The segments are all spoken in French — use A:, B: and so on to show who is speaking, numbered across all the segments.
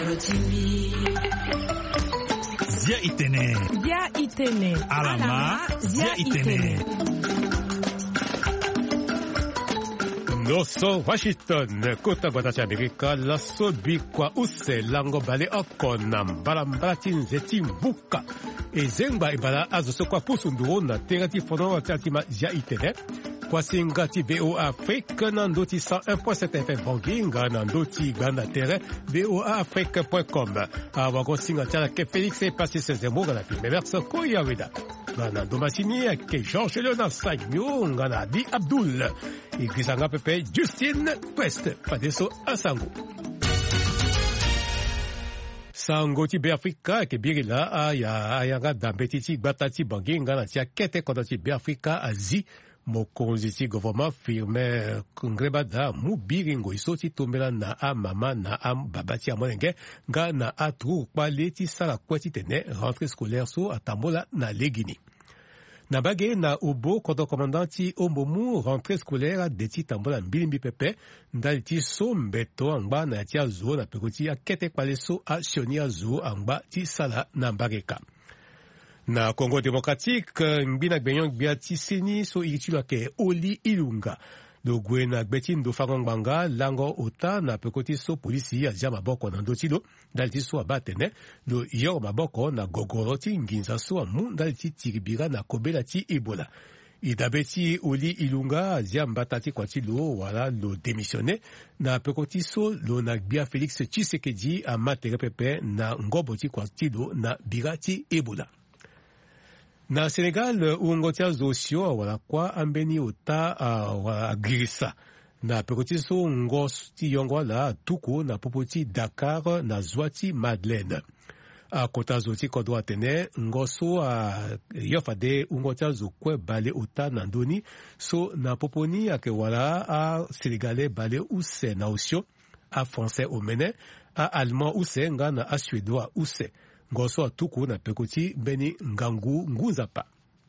A: Zia Itene. Alama Zia Itene.
B: Noso Washington, kota batacha Amerika, la sobi kwa use lango bale okonam, balambratin zetim buka. E zengba ibala azoso kwa pusundu na terati fono atatima Zia Itene. Kwa singati BO Afrique, nandoti 101.7 FM Banginga, nandoti Gana Terre, BOAAfrique.com. Awago singatiala ke Félix e passé ses mots gana filme verso koyaweda. Gana domasini ke Georges Léonard Sagno, gana Di Abdul. E grisanga pepe Justine Quest, padeso asango. Sango ti be Afrika ke birila ayanga dambetiti batati Banginga na tia kete kodati be Afrika azi. Mokonzi gouvernement firme ngrebada mubiringo isoti tombela na mama na babati amonenge nga na atru kwaleti sala kweti tene rentrée scolaire so atambola na legini. Na bage na ubo kodo komandanti ombomu rentrée scolaire deti tambola mbilimbi pepe ndaliti so mbeto angba na tia zo na pekoti akete kwale so a sionia zo angba ti sala na mbageka. Na Congo démocratique, mbina gbenyon gbiati seni so itula ke Oli Ilunga. Do gwena gbetin do fagongbanga lango ota na pekoti so polisi ya maboko na ndotilo daliti so abatene do yor maboko na gogoroti nginza so amu daliti tiribira na kobela ti Ebola. Idabeti Oli Ilunga batati kwa tilo wala lo démissionné na pekoti so lo na gbia Félix Tshisekedi amatere pepe na ngoboti kwa tilo na birati Ebola. Na Senegal, uongotia zosio wala kwa ambeni ota wala girisa. Na pekotiso ngosti yongwa la tuku na popoti Dakar na zwati Madeleine. Kota zoti kodwa tene ngoso yofade uongotia zokwe bale ota na ndoni. So na poponi ake wala Senegalais bale use na osio, a français omene, a allemand use nga na a suédois use. Ngoso atuku na pekoti beni ngangu nguzapa.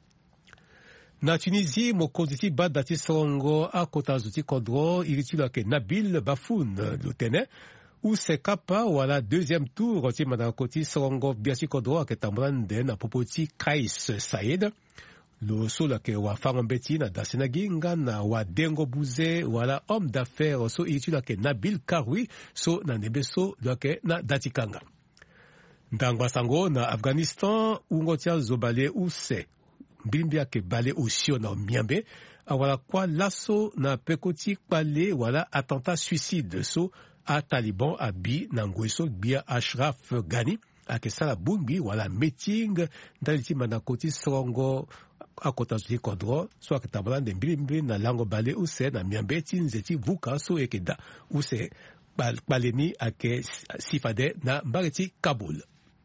B: Na Tunisie, mokonzi badati songo a kota zuti kodro iritula ke Nabil Bafoun lutene ou se kapa wala deuxième tour oti madakoti songo biasi kodro a ketambrande na popoti Kais Saïd. Lo sola ke wa farambeti na dasenagi na wa dengo buze wala homme d'affaires so iritula ke Nabil Karoui so na nebeso doke na datikanga. Ndangwa sango na Afghanistan ungotia zobale use mbimbia ke bale osio na miambe awala kwa laso na pekoti pale wala attentat suicide so a Taliban abi na ngweso bia Ashraf Ghani akesala bumbi wala meeting ndaliti manakoti songo akota zuti kodro so akitabala de mbilimbi na lango bale use na miambe tinzeti vuka so ekeda use baleni ake sifade na mbareti Kabul.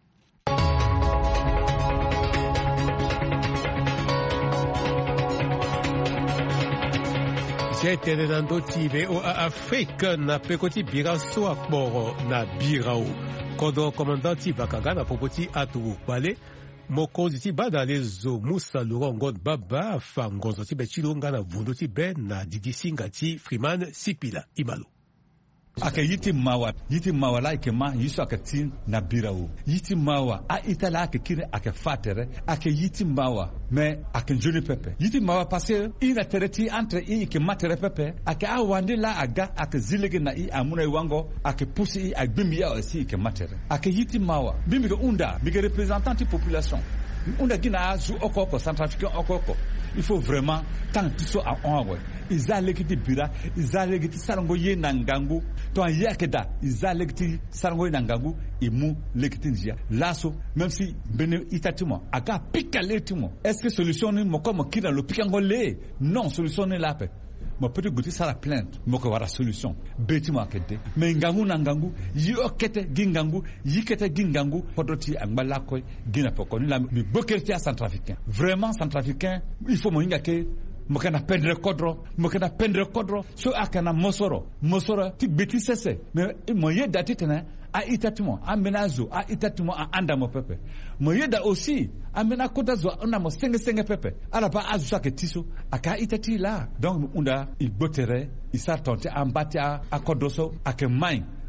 B: C'était le Nandoti BOAAfrique na pekoti biraso akboro na birao. Kodo komandanti bakaga na popoti atu kwale. Mokonzi ti bada lezo Musa Lurongon Baba fangonzo ti bechilonga na vundo ti ben na didisinga ti Freeman Sipila Imalo.
C: Ake yiti mawa la ike ma yiso ake tin na birawo yiti mawa a itala ake kire ake fatere ake yiti mawa me ake joni pepe yiti mawa parce ina tereti entre ike matere pepe ake awande la aga ake zilege na amuna iwango ake pusi agbimi ya osi ike matere ake yiti mawa bimi ke unda bige représentant ti population unda gina azu okoko centrafricain okoko. Il faut vraiment tant que ça a onwe izalegiti bira izalegiti sarango ye nangangu to yakeda izalegiti sarango ye nangangu imu legiti njia laso même si bene itatimo aga pikaletimo est-ce que solution ni mo comme kina lo pikango le non solution ni lape mo peut goûter ça la plainte mo ko wara solution betimo akede mais ngangu nangangu yokete gingangu yikete gingangu podoti angala ko gina pokoni la mi bokerti a centrafricain vraiment centrafricain il faut mo ngake mo kana pendre kodro so akana mosoro ti beti sese mais mo yeda titena a itatimo amenazo a itatimo a anda mo pepe mo yeda aussi amena kodazo ona mo senge pepe ala ba azu sake tiso aka itati la donc unda il botere il s'attente ambati a kodoso ake main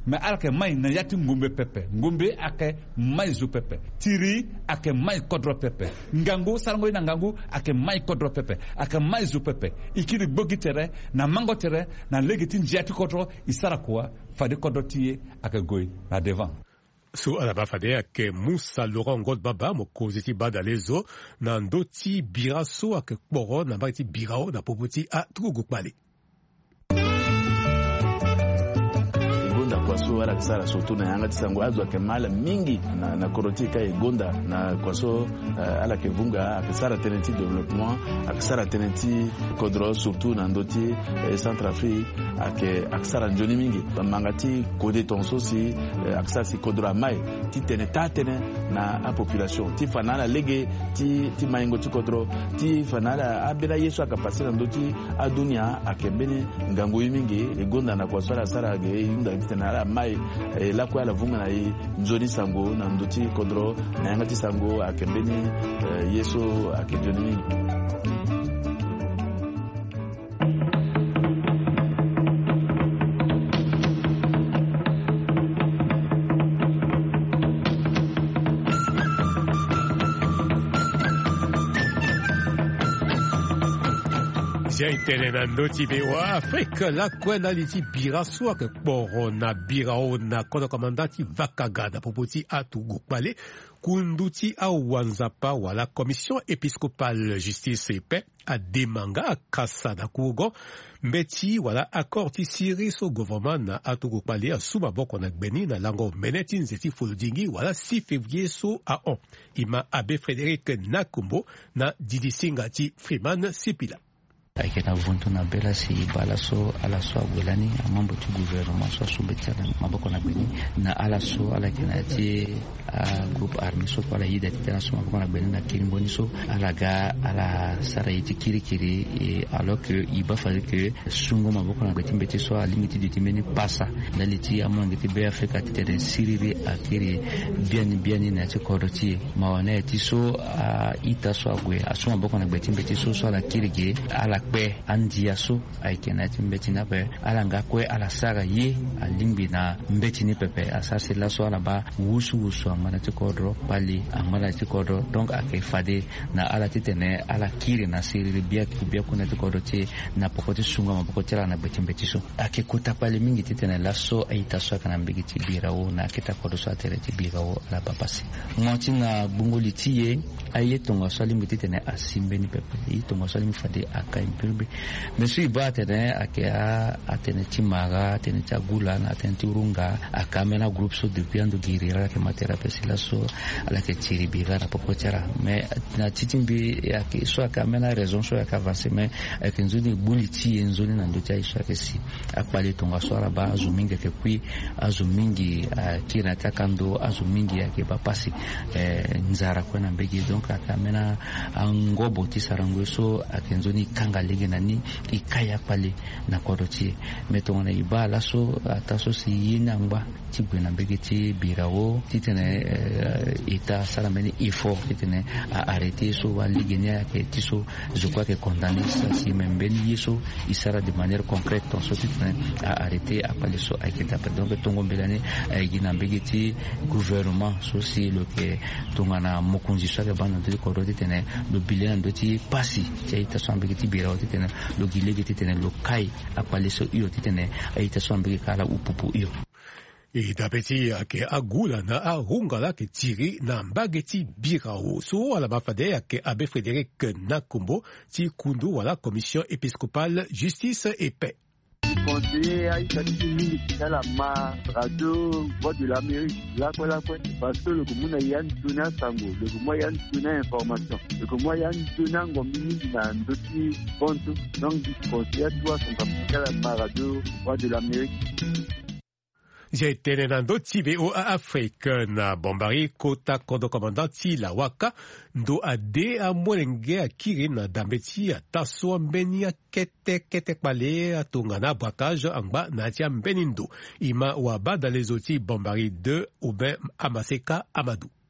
C: mais alake mai na yati ngombe pepe ngombe ake mai zu pepe tiri ake mai kodro pepe ngangu sarango na ngangu ake mai kodro pepe ake mai zu pepe ikiri bogitere na mangotere na legiti njati kodro isara kwa fade kodro tie ake goy na devant.
B: So alaba fade ake Musa Laurent Godbaba mokozi ti badalezo na ndoti biraso ake kporo na bakiti birao na popoti a Trugukpale.
D: Kwaso ala kisara surtout na yanga tisango azwa kemala mingi na korotika egonda na kwaso ala kevunga akisara tenenti développement akisara tenenti kodro surtout na ndoti Centrafrique akisara njoni mingi mangati kode tonso si akisara si kodro mai ti tene na a population ti fanala lege ti maingo ti kodro ti fanala abela yesu akapasira ndoti adunia akembene ngango mingi egonda na kwaso ala sara ge yunda tena mai la kwa la vunga na nzoni sango na ndoti kodro na yangati sango akembeni yeso akejoni.
B: Jaitene na ndoti bewa Afrika la kwenda liti biraso ake kporo na birao na kono komandati Vakagada popoti Trugukpale kunduti awanzapa wala commission épiscopale justice et paix a demanga kasa da kugo mbeti wala accord ti siri so gouvernement na Trugukpale asuma boko na gbeni na lango meneti nzeti folodingi wala 6 février so a on ima abe Frédéric Nakumbo na Didi Singati Freeman Sipila.
E: Aikena vuntu na bela si balaso alaso agwelani amambo tu gouvernement so sumbetana maboko na beni na alaso alakena ti groupe armé so pala yida tena so maboko na beni na kirimboni so alaga ala saraiti kirikiri et alors que il va falloir que sungo maboko na beti so limite de timeni passa daliti amonge ti be Afrika ti de siriri akiri bien na ti koroti mawana ti so ita so agwe asuma maboko na beti so ala kirigi ala kwe andiaso aikena timbeti na pe alanga kwe ala saga ye alimbi na mbeti ni pepe asasi la so ala ba wusu amana tikodro pali amana tikodro donc ake fade na ala titene ala kiri na siri bia kuna tikodro ti na pokoti sunga mapokoti na mbeti so ake kuta pali mingi titene la so aita so kana mbigi ti birao na kita kodo so atere ti birao la papasi ngoti na bungoli tiye ayetonga so limbi titene asimbe ni pepe itonga so limbi fade akai Monsieur Ibatene atene timaga atene chagula na atene turunga akamena group so depuis ando girira ke matera pesila so ala ke chiribira na pokochara mais na titimbi ya ke so akamena raison so avancer mais ke nzuni buliti nzuni na ndo chai so ke si akpali tonga so ara ba azumingi ke kui azumingi kina takando azumingi ya ke papasi nzara kwena mbegi donc akamena ngobo tisarango so akenzuni kanga lege nani ikaya pale na koroti metona ibala so ataso si yinangba tibwena mbegeti birao titene eta salameni ifo titene a arrêter so wa ligenia ke tiso je crois que condamné ça si membeni yeso isara de manière concrète ton so titene a arrêter a pale so aiketa donc tongo belane gina mbegeti gouvernement so si le que tongana mokunzi so ke bana de koroti tene le bilan de ti pasi taita so mbegeti birao titene lo gilege titene lo kai a pale so iyo titene aita so mbege kala upupu iyo.
B: E dabeti ake agula na arungala ke tiri na mbageti birao. So ala bafade ake abe Frédéric Nakumbo ti kundu wala commission épiscopale justice et paix.
F: Conseiller a mingi dans la radio voix de l'Amérique là parce que le commun y a une sango le commun y a une information le commun y a une ngomini na ndoti ponto donc conseiller doit son capital la radio voix de l'Amérique.
B: J'ai été dans d'autres TVO à Afrique, na Bombari, Kota, Kodo Commandant, la Waka, ndo ade a Molenge a Kiri na Dambeti, a Tasso Mbeni a Kete Pale, a Tongana Brakage, Angba, Natia Mbenindo, Ima Waba dans les outils Bombari 2, ou ben Amaseka Amadou.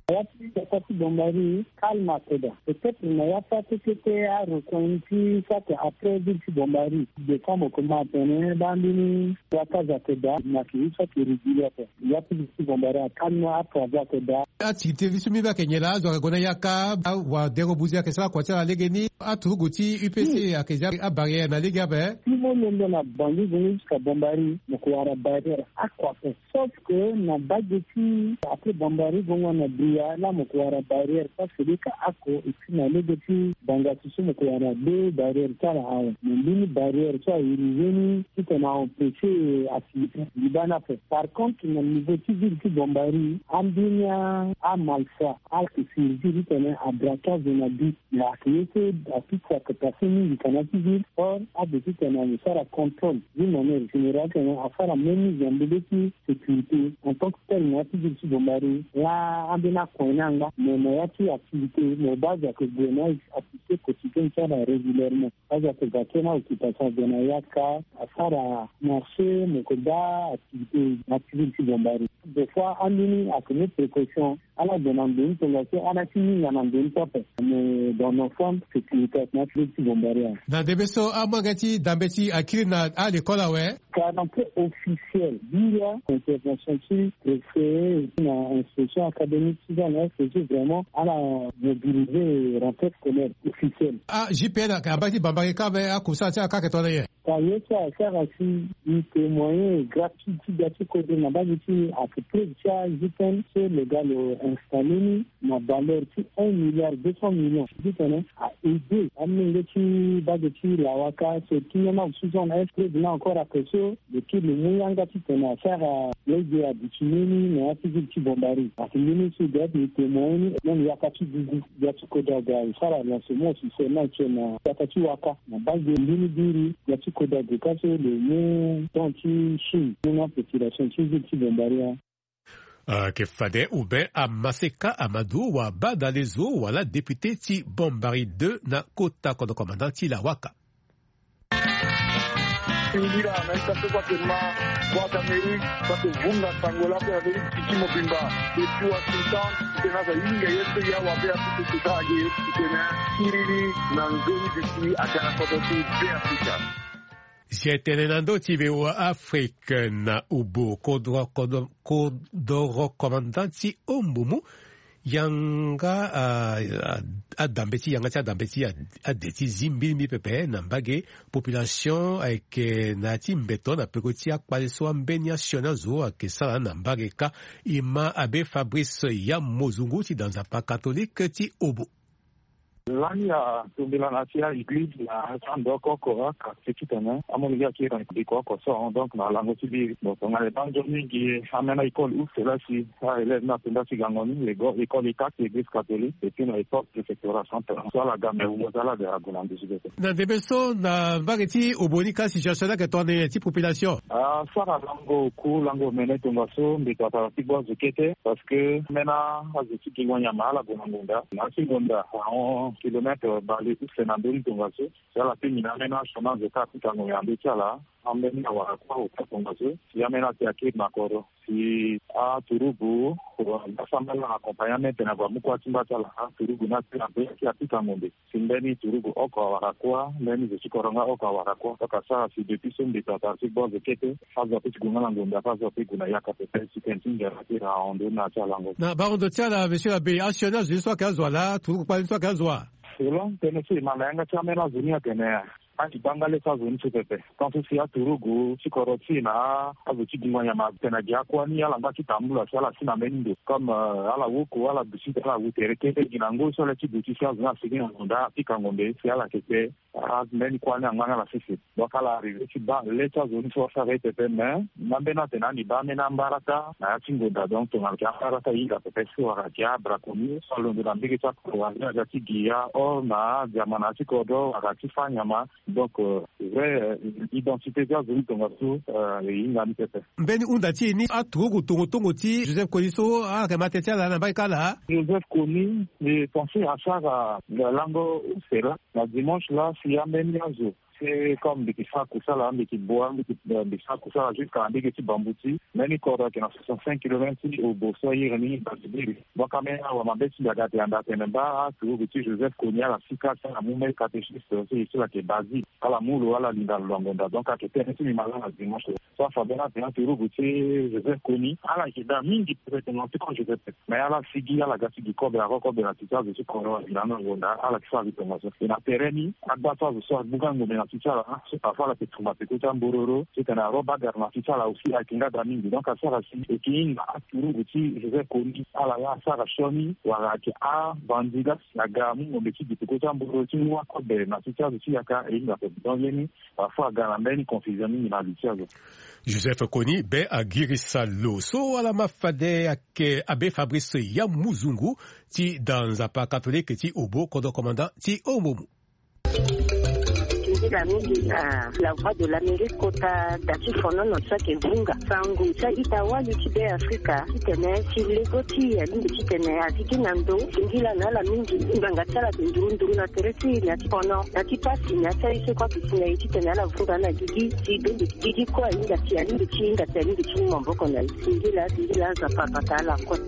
F: Wakati bombari calma toda. Peut-être na yapata que a reconnu ça après du bombari. De comme comment tenir bandini wakaza toda na kiisa kirigila. Yapata bombari calma après toda.
B: Activité visumi ba kenyela zo gona yaka wa dero buzia kesala kwa tala legeni aturuguti UPC akeja a barrière na ligabe.
F: Tout le monde na bandi jusqu'à bombari mokwara barrière akwa. Sauf que na bageti après bombari gonga na la mokwara barrière parce que les ako et puis na legeti bangatisu mokwara deux barrières tala hawa. Mbini barrière ça iriveni qui t'a empêché activité libana fait. Par contre na niveau civil qui bombari ambinia a malfa al que civil tena a braquage na dit la créé à toute sa capacité du canal civil or a de tena le faire contrôle d'une manière générale tena à faire la même de sécurité en tant que tel na civil qui bombari la ambina koinanga mais na yati activité mais base que grenade activité quotidienne ça régulièrement base que gatena occupation de na yaka à faire marché mokoda activité na civil qui bombari des fois andini a commis précaution à la demande d'une population à la fini na mandine top mais dans nos fonds sécurité na civil qui bombari
B: na debeso amagati dambeti akirina à l'école ouais
F: caractère officiel dia intervention qui c'est une institution académique qui va c'est vraiment à la mobiliser rentrée scolaire officielle
B: JPN abati bambaki kabe akusa cha kaketole
F: ça y est ça aussi il témoin gratuit côté na base qui a fait ça JPN c'est légal installé na valeur qui 1 milliard 200 millions JPN a aidé amener qui base qui la waka c'est qui n'a souvent est encore après ça depuis le moyanga qui tena faire les à Bichini na civil qui bombari parce que nous sur des témoins même ya kati du ya tikoda ga sara na somo si c'est là que na kati waka na base de l'unidiri ya tikoda de kaso le mot tanti chi na population civile qui bombari
B: Kefade Oube Amaseka Amadou wa Badalezo wala député ti bombari 2 na kota kodo commandant ti la waka
G: Indira naita kwa kema kwa Amerika kwa kuvunga sangola kwa Amerika kichimo bimba ikiwa sultan tena za inga yetu ya wabea kutukutaje tena kirili na ngoni bisi akana kwa bia fika
B: Jetenenando TV Afrique na ubo kodoro commandanti Ombumu yanga adambeti yanga cha dambeti adeti zimbili pepe na mbage population avec nati mbeto na pekoti akpaleso mbeni national avec sala na mbage ka ima abe Fabrice ya mozungu ti dans un pas catholique ti obo
G: Lani ya tumbila na tia église na sando koko ka sekitana amoniga ki ran di koko so donc na lango tibi donc on a les bandes mingi amena école où c'est là si ça élève na tenda si gangoni les go école état église catholique et puis na école préfectorat centre so la gamme ou ça la de agonan de jibete
B: na debeso na bageti obonika si jashana que ton ti population
G: ça la lango ku lango mena tonga so mbita pa tibo zikete parce que mena aziki kiwanya mala gonangunda na sigonda kilomètres dans les Sénandori Tongaso, c'est la pénina maintenant chemin de Kapitango Yambetala, amené à Warakwa au Katongaso, si amena Tiaki Makoro, si à Turubu, l'assemblée accompagnement de Navamuko Timbatala, Turubu Natina, qui a tout un monde. Si Mbeni Turubu Oko Warakwa, Mbeni de Chikoronga Oko Warakwa, Takasa, si depuis son détatat, si bon de Kete, Fazo Pigunangonda, Fazo Pigunayaka, si Kentinga, Ratira, Ondona, Chalango.
B: Na Baron de Tiala, monsieur l'abbé, actionnaire, je sois Kazoala, Turubu pas une fois Kazoa.
G: Selon Tennessee, Malanga Chamena Zunia Tenea, anti Bangale Sazun Supepe, quand tu as Turugu, Chikorotina, Azuchi Dimanyama, Tenagiakwani, Alambaki Tambula, Sala Sinamendo, comme à la Woko, à la Bushita, à la Wutereke, Ginango, sur la Tibutisha, Zina, Sigonda, Pikangonde, Siala Kete, Meni Kwana, Manga Sisi. Donc à l'arrivée, tu bats l'état zone sur sa rete, mais Nambena Tenani, Bamena Barata, Natingoda, donc ton Alcarata, il a peut-être sur Arakia, Braconi, Salon de l'Ambigata, Kouania, Gatigia, Orna, Diamanati Kodo, Arakifa, Nyama, donc vraie identité de la zone Tongasu, et Ingamitepe.
B: Ben Undati, ni à Togo, Tongoti, Joseph Koliso, à Rematetia, la Nabaikala.
G: Joseph Koni, j'ai pensé à ça, la langue, c'est là, la dimanche là, si y a même c'est comme des qui ça là, des qui bois, des ça là jusqu'à des qui bambouti, mais ni corps qui na 65 km au Bosso Irani Basibiri. Donc quand même on m'a dit la date en date en bas, tout petit Joseph Konya la sika ça la moumel catéchiste aussi ici là qui est basé à la moule à la linda longonda. Donc à côté c'est malin à dimanche. Ça Fabien bien tout petit Joseph Konya à la qui da mingi peut-être non c'est quand Joseph. Mais à la sigi à la gasi du corps de la record de la tita de ce corps là longonda à la qui ça information. Et la terreni abattoir de soir bugango de la tita là, c'est parfois la petite tomate que tambororo, c'est un roba de la tita là aussi à kinga da mingi. Donc à ça aussi et qui a tout petit Joseph Konya à la ça Shoni wala ki a bandiga aga mu mbeki dikuta mboti mu akobe na tita de yaka et il a fait dans yeni parfois gana mbeni confusion ni na litiazo.
B: Joseph Konya be agirisa loso ala mafade ake abe Fabrice Yamuzungu ti dans un pas catholique ti obo kodo commandant ti omomu.
H: La voix de l'Amérique kota dati fono no sake vunga sangu sa itawa yutibe Afrika kitene silegoti ya lindi kitene atiki nando singila na la mingi mbanga tsala nduru na teresi na tipono na tipasi na tsaise kwa kisina kitene la vunga na gigi kwa inga tia lindi chinga tia lindi chimo mboko na singila za papa la kwa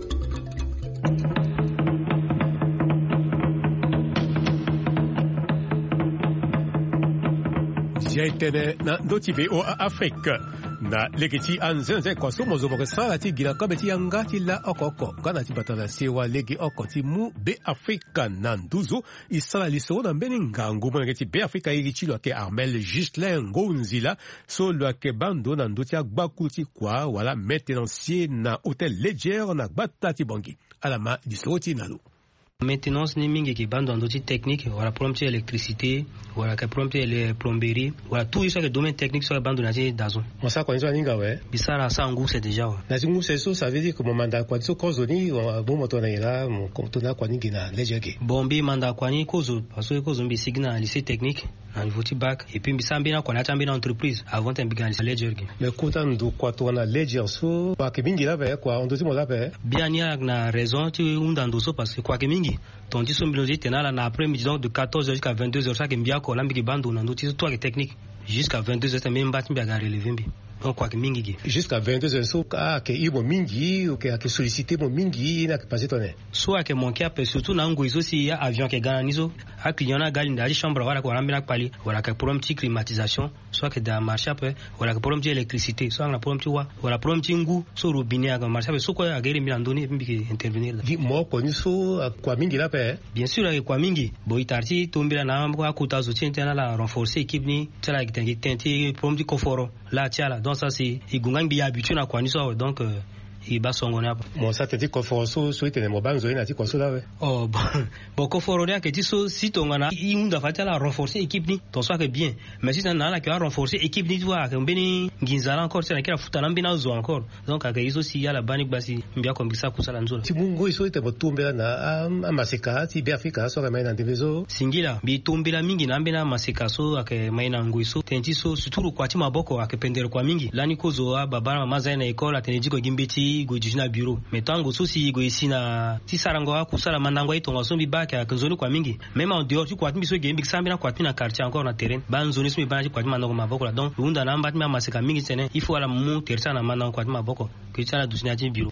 B: Jaitene na dotibe o Afrique na legeti anzenze kwa somo zo mokesa ti gila kabeti yanga ti la okoko kana ti batala sewa legi okoti mu be Afrika na nduzu isala liso na mbeni ngangu mo ngeti be Afrika iri chilo ke Armel Gisler Ngonzila so lo ke bando na nduti agbakuti kwa wala maintenancier na hôtel Leger na batati bangi alama disoti nalo.
I: Maintenance ni mingi ki bando andoti technique wala prompte électricité wala ka prompte les plomberie wala tout ça que domaine technique sur la bande na dazo
B: on ça connaît ninga ouais
I: bisara ça ngu c'est déjà
B: na ngu c'est ça veut dire que mon mandat kwa so kozoni bon moto na ila mon comptona kwa ningi na lejeke
I: bombi mandat kwa ni kozo parce que kozo mbi signa lycée technique na niveau ti bac et puis bisambi na kwa na tambi na entreprise avant un bigan lejeke
B: mais content ndo kwa to na lejer so kwa kibingi la ba kwa on dozi mo la ba
I: bien ya na raison tu undando so parce que kwa kibingi ton tiso mbiloji tenala na après-midi donc de 14h jusqu'à 22h ça kembia ko lambi bando na ndoti toi technique jusqu'à 22h même bat mbi aga relever mbi donc kwa mingi gi
B: jusqu'à 22h so ka ke ibo mingi ou ke solliciter mo mingi na passer tonne
I: so ke mon cap surtout na ngo iso si ya avion ke gana nizo a client na gali ndali chambre wala ko lambi na pali wala ka problème ti climatisation soit que da marché après wala ka problème ti électricité soit na problème ti wa wala problème ti ngu so robinet aga marché so ko aga ri milandoni mbi ke intervenir
B: gi mo ko ni so kwa mingi la pe
I: bien sûr kwa mingi bo itarti tombira na ko akuta zo tientena la renforcer équipe ni tala ki tenti problème ti confort la tiala donc ça c'est igungang bi habitué na kwa niso donc il va songona
B: bon ça te dit confort so itene mo banzo ina ti kwa so la we
I: oh bon confort dia que ti so si tongana iunda fatala renforcer équipe ni ton soit que bien mais si na la que renforcer équipe ni tu vois que mbeni nginzala encore c'est na kila futa na mbina zo encore donc aka iso si ya la bani basi mbia kombisa kusala nzola
B: ti mungo iso ite botumbela na amaseka ti be Afrika so ka maina ndivezo
I: singila bi tumbela mingi na mbina maseka so aka maina nguiso tenti so suturu kwa ti maboko aka pendere kwa mingi lani kozo babana maza na école atenejiko gimbeti go jina bureau metango sosi go isina ti sarango akusala mandango itonga so bibaka kanzoni kwa mingi même en dehors tu kwa miso gembi sambi na kwa na quartier encore na terrain banzoni so bibana kwa mandango maboko la donc unda na mbati maseka mingi tene il faut ala mu tersa na mandango kwa maboko kichana dusina ti bureau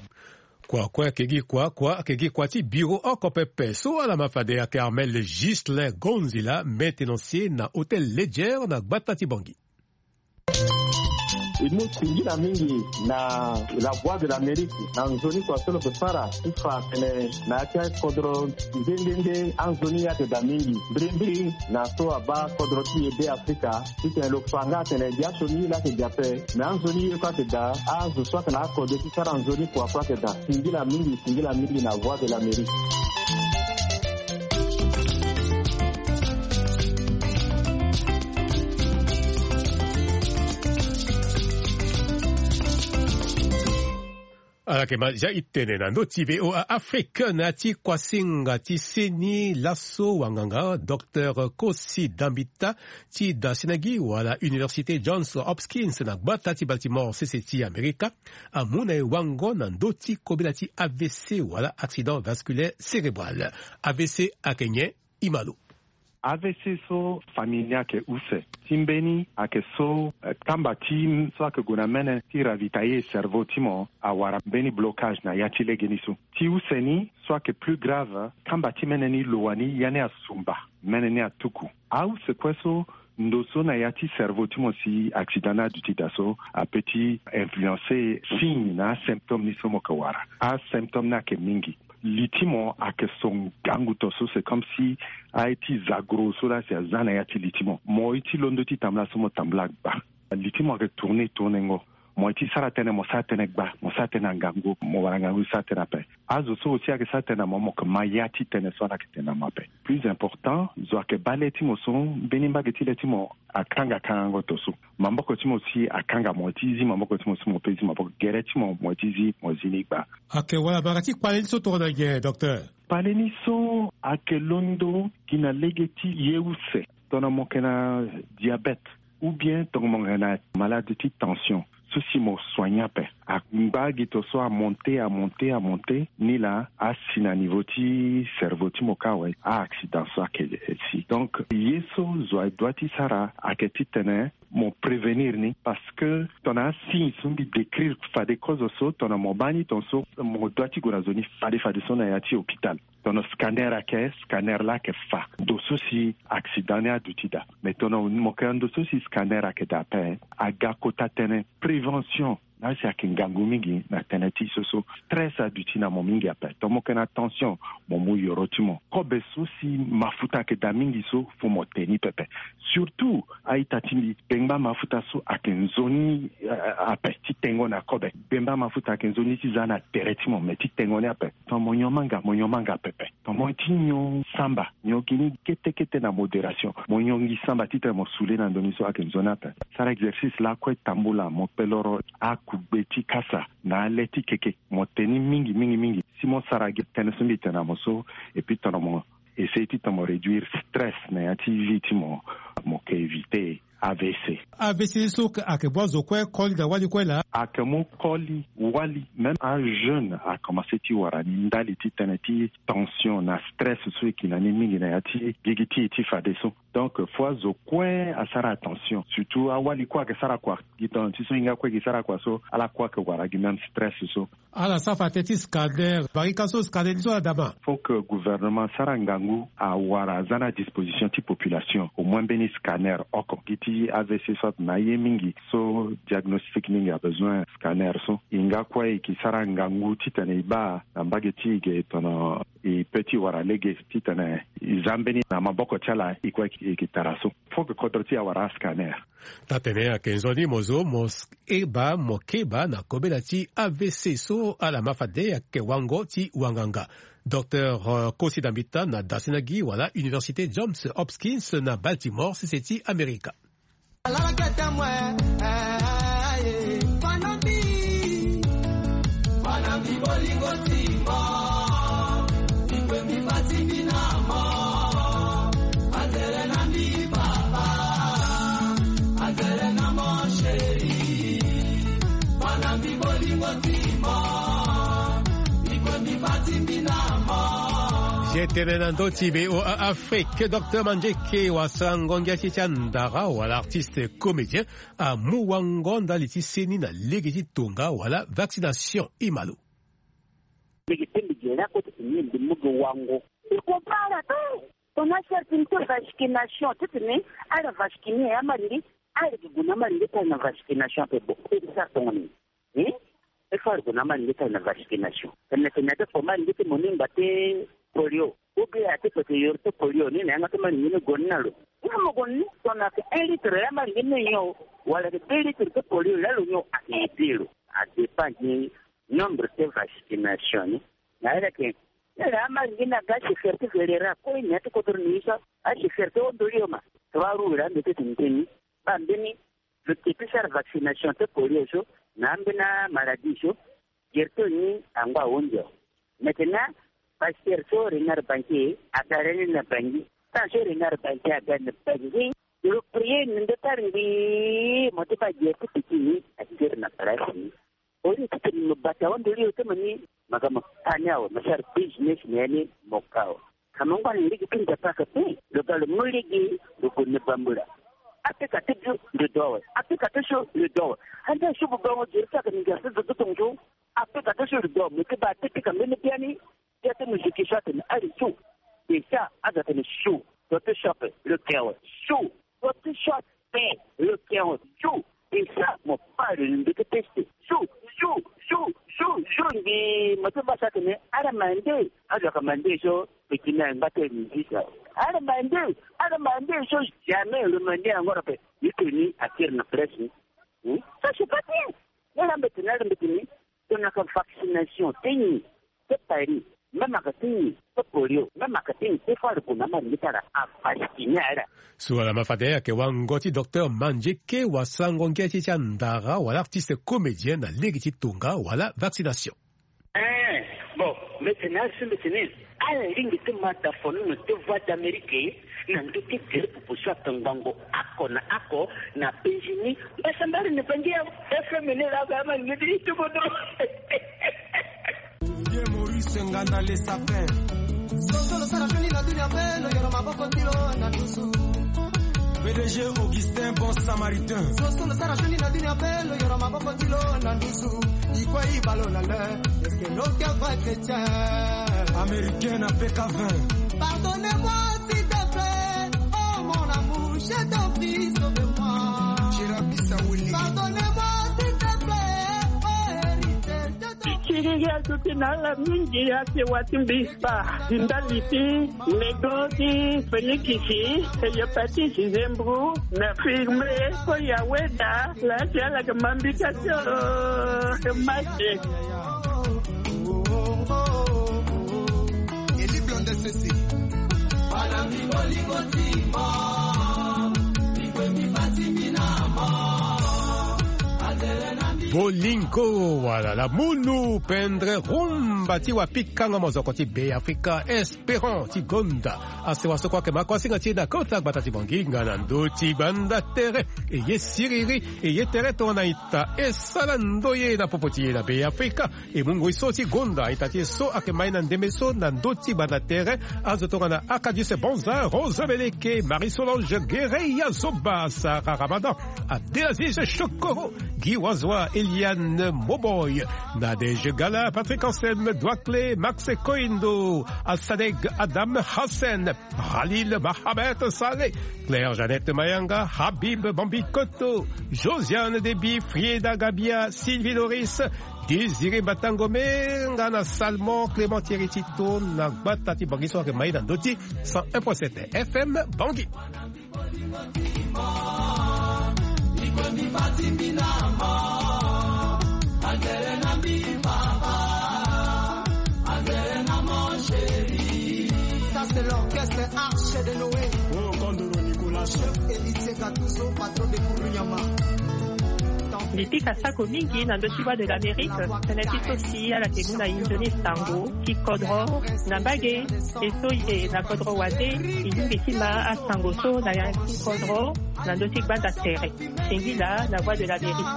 B: kwa kegi kwa ti bureau oko pepe so ala mafade ya Armel Gisler Ngonzila maintenancier na hôtel Leger na batati bangi.
F: Imo singira mingi na la voix de l'Amérique na nzoni kwa solo befara ifa tene na cha kodro ndende anzoni ya de mingi brimbiri na so aba kodro ti de Afrika tite lo fanga tene dia soni la ke jape na anzoni kwa te da azu so kana kodro ti sara anzoni kwa te da singira mingi na voix de l'Amérique.
B: Alakema ja itene na notibe o Afrique na ti kwasinga ti seni lasso wanganga Dr. Kosi Dambita ti da Senagi wala Université Johns Hopkins na gbata ti Baltimore CCT Amerika amune wango na ndoti kobela ti AVC wala accident vasculaire cérébral AVC akenye imalo.
J: AVC so familia ke use timbeni ake so kamba tim so ake gunamene ti ravitailler cerveau timo awara beni blocage na ya chile genisu ti useni so ake plus grave kamba timene ni loani yane asumba menene atuku au se kweso ndoso na yati cerveau timo si accident du titaso a petit influencer signe na symptôme ni somo kawara a symptôme na ke mingi litimo ake son gangu toso c'est comme si a été zagro so la c'est zana yati litimo mo iti londo ti tamla somo tambla ba litimo ake tourner ngo mo iti sara tene mo sa tene gba mo sa tene ngangu mo warangangu sa tene pe azo so aussi ake sa tene mo ko mayati tene so na ke tene mape plus important zo ake baleti mo son benimba ke timo akanga kango toso mamboko timo si akanga mo tizi mamboko timo si mo pezi mamboko gereti mo tizi mo zinigba
B: ake wala bagati kwaleni so to na ge docteur
J: paleni so ake londo kina legeti yeuse tona mo kena diabète ou bien tona mo kena malade de tension ceci mo soigna pe a mbagi to so a monter ni la a sina niveau ti cerveau ti mo kawe a accident so ake si donc yeso zo doiti sara ake titene mon prévenir ni parce que ton a si sumbi décrire fa des causes so ton a mo bani ton so mo doiti gona zoni fa de son na yati hôpital ton scanner ake scanner la ke fa do so si accident a dutida mais ton mo kan do so si scanner ake da pe aga kota tene prévention na si ake ngangu mingi na teneti so stress aduti na mo mingi ape to mo kana tension mo mu yorotimo ko be so si mafuta ke da mingi so fo mo teni pepe surtout aita tindi bemba mafuta so ake nzoni ape ti tengo na kobe bemba mafuta ake nzoni ti zana teretimo me ti tengo ne ape to mo nyomanga pepe to mo tinyo samba nyokini kete na modération mo nyongi samba ti te mo sule na ndoni so ake nzona ape sara exercice la ko tambula mo peloro kubeti kasa na aleti keke moteni mingi si mo saragi tenesumbi tena moso et puis tono essayer de réduire stress na yati vite mo ke éviter AVC
B: so ake bozo kwe koli da wali kwela
J: ake mo koli wali même un jeune a commencé ti warani ndali ti teneti tension na stress so ki na mingi na yati gigiti ti fadeso donc fois zo kwe asara attention surtout a wali kwa ke sara kwa giton ti so inga kwe ki sara kwa so ala kwa ke waragi même stress so
B: ala safa teti scanner barika so scanner so adama
J: faut que gouvernement sara ngangu a wara zana disposition ti population au moins beni scanner oko giti AVC soit na yemingi so diagnostic mingi a besoin scanner so inga kwa ki sara ngangu ti tane ba mbageti ge tono e petit wara lege ti tane izambeni na maboko chala ikwa ki taraso faut que kodroti a wara scanner
B: tatene a kenzoni mozo mokeba na kobela ti AVC so ala mafade ya kewango ti wanganga Dr. Kosi Dambita na Dasinagi wala Université Johns Hopkins na Baltimore CCT America. Tenenando tibe o Afrique Dr. Manjeke wa sangongia chichandara wala artiste comédien a muwangonda liti seni na legiti tonga wala vaccination imalo.
H: On a certaines vaccination, tu sais, à la vaccination, à Marili, à la Marili, à la vaccination, c'est ça ton nom. Il faut que Marili, à la vaccination. Elle ne fait pas pour Marili, mon nom, polio oge ate ko yorto polio ni na ngata mari ni gonnalo mo gonni sona ke litre ya mari ni yo wala ke litre ko polio la lo a dilo a dépendre nombre de vaccination na era ke la mari na gashi ferte ferera ko ni ate ko dornisa a shi ferte o dolio ma twaru ra ndete tinteni bandeni le type de vaccination de polio so na mbena maladie so yerto ni anga onjo maintenant parce que so rengar banki agarene na bangi ta so rengar banki agarene bangi le prier nde tarndi motiba jetu tikini atir na parasi ori tikini mbata wandoli utemani magama tanyao mashar business nene mokao Kamangwa ligi pinda paka pe. Le moligi le connaît bambula. Après qu'à le dos. Après qu'à le dos. Anda shubu bango jirka ka ngasa de tonjo. Après qu'à le dos, mais que ba tete ka mene piani. Ya te musique chate na ali chou. Et ça, ada te chou. Photoshop le cœur. Chou. Photoshop le cœur. Chou. Et ça, mon père, il me tester. Chou. Ni matoba sa kene ara mande so petina ngate muzika ara mande so jamais le mande angora pe yitini akir na presse ça c'est pas bien la mbetini tona ka vaccination teni te pari mama ka teni te polio mama ka teni te fara kuna manditara a vacciner
B: Suala mafadea ke wangoti Dr. Manjeke wa sangongeti chandara wala artiste comédien na legiti tunga wala vaccination.
H: Bon, maintenant, à la ligne de mataphone, nous te voix d'Amérique, nous te dire pour ça, Tangango, Ako, na Péjini, mais ça m'a ne pas dire, FMN, la gamme, me dit tout le monde.
K: Viens Maurice Ngana les sapins. PDG Augustin Bon Samaritain. Américaine à PK20.
L: Pardonnez-moi s'il te plaît, oh mon amour, je t'en prie, sauve-moi. Pardonnez-moi s'il te plaît, oh héritier.
H: Kiriya tutinala mingi ya kiwatimbisa indaliti negoti fenikisi hepatiti zembru na firme ko ya weda la jala kamambika cho mache
L: Eli blonde ceci Bana mingo ligoti mo Nikwe mi fatimina mo
B: Bolingo wala la munu pendre rumba ti wapikanga mozokoti be Afrika espérant ti gonda asewa sokwa ke makwasinga ti na kota batati banginga na ndo ti banda tere e ye siriri e ye tere tona ita e sala ndoye na popoti na be Afrika e mungu iso ti gonda ita ti so ake maina ndemeso na ndo ti banda tere azotonga na Akadise Bonza Rosa Beleke Marie-Solange Guéreya Zoba Sarah Ramadan Abdelaziz Chokoro Guy Wazwa Eliane Moboy, Nadège Gala, Patrick Ansem, Douakle, Max Koindo, Al-Sadeg Adam Hassan, Khalil Mohamed Saleh, Claire Jeannette Mayanga, Habib Bambikoto, Josiane Déby, Frieda Gabia, Sylvie Loris, Désiré Batangome, Ngana Salmon, Clément Thierry Tito, Nagbata Bangiso, Maïda Doti, 101.7 FM, Bangui.
L: Ça c'est l'orchestre Arche de Noé. Oh, Kondoro Nicolas. Élitier Gatouso, patron de Kourounyama.
M: Lipi kasako mingi na ndotiwa de l'Amérique, teneti aussi à la teguna indoni sango, ki kodro, na bage, esoye na kodro wate, ilungi tima a sango so na yanki kodro, na ndoti banda tere. Singila, la voix de l'Amérique.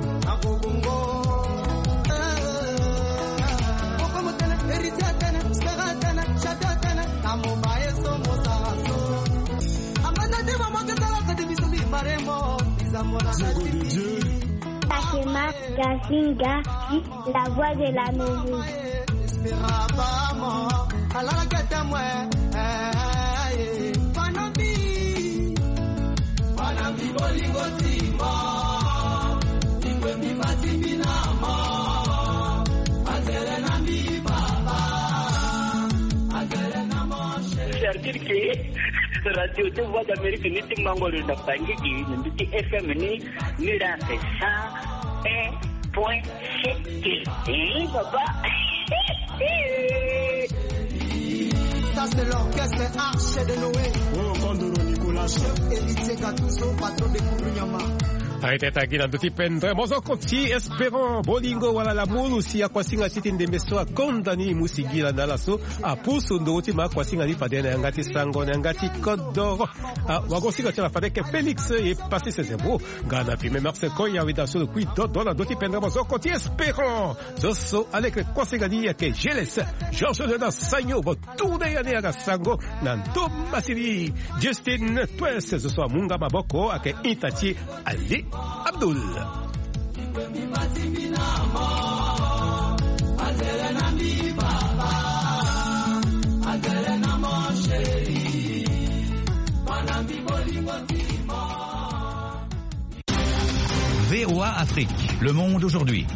N: Takema Gazinga, la voix de l'Amérique.
H: Radio de voix d'Amérique ni mangolo na bangiki ni FM ni la ça point papa
L: ça c'est l'orchestre Arche de Noé.
K: Oh, Kondoro Nicolas.
L: Élitier Gatouso, patron de Kourounyama.
B: Arrêtez ta guina de tipendre, mozo konti espérant bolingo wala la mulusi ya kwasinga titinde meso akondani musigila nalaso apusu ndoti ma kwasinga ni padena ngati sango ngati kodoro wagosinga tela fadeke Félix et passé ses zéro gana pime Marcel Koya wida sur le cuito dola doti pendre mozo konti espérant zoso avec le kwasinga ni ke Geles Georges de la Sanyo bo tourne yane aga sango nanto masiri Justin Twes zoso munga maboko ake Itati Ali Abdul.
A: VOA Afrique, le monde aujourd'hui.